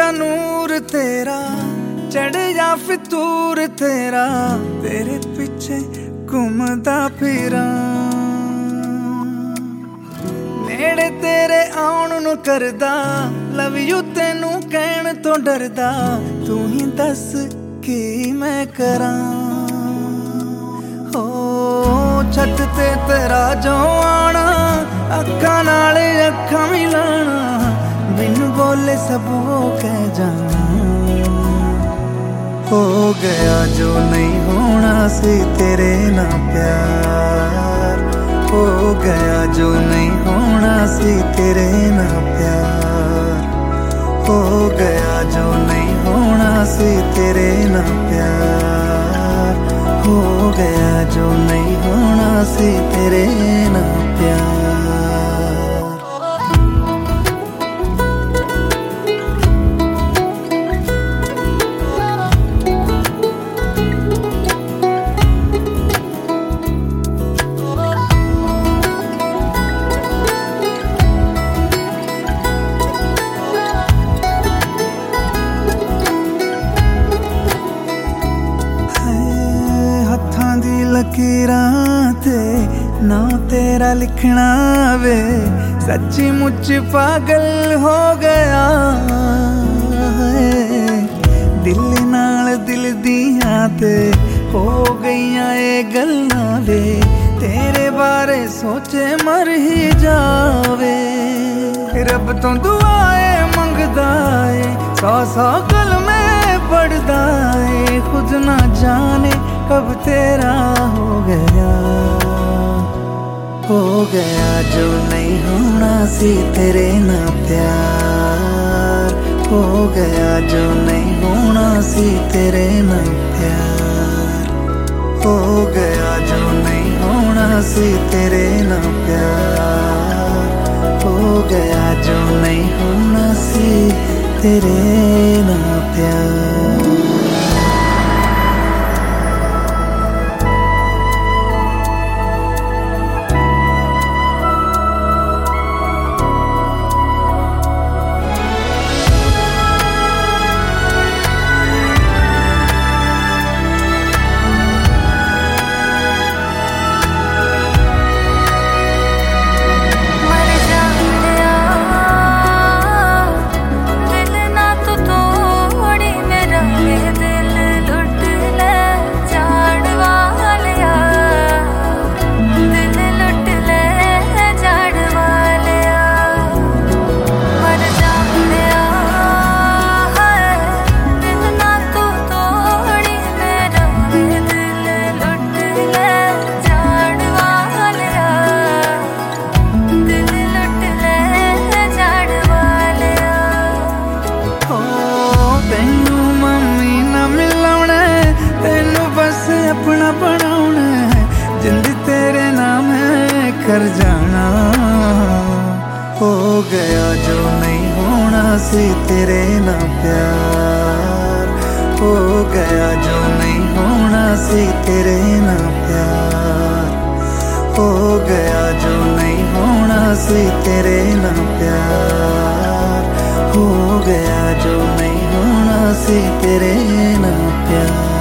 दा नूर तेरा चढ़िया फितूर तेरा, तेरे पीछे घूमदा फिरा। नेड़े तेरे आउण नू करदा, लव यू तेनू कहण तो डरदा। तू ही दस की मैं करां। हो छत ते तेरा जो आना, अखां नाल अखां मिलाना, बिन बोले सब हो कह जाना। हो गया जो नहीं होना सी तेरे ना प्यार, हो गया जो नहीं होना सी तेरे ना प्यार, हो गया जो नहीं होना सी तेरे ना प्यार, हो गया जो नहीं होना सी तेरे ना प्यार। लकीरां ते ना तेरा लिखना वे, सच्ची मुच पागल हो गया है। दिल नाल दिल दियां ते हो गईयां ये गल्लां वे, तेरे बारे सोचे मर ही जावे। रब तो दुआए मंगदा है, सौ कलमे पढ़दा है, खुद ना जाने कब तेरा हो गया। हो गया जो नहीं होना सी तेरे ना प्यार, हो गया जो नहीं होना सी तेरे ना प्यार, हो गया जो नहीं होना सी तेरे ना प्यार, हो गया जो नहीं होना सी तेरे ना प्यार। अपना बनाउना है, जिंद तेरे नाम है कर जाना। हो गया जो नहीं होना सी तेरे ना प्यार, हो गया जो नहीं होना सी तेरे ना प्यार, हो गया जो नहीं होना सी तेरे ना प्यार, हो गया जो नहीं होना सी तेरे ना प्यार।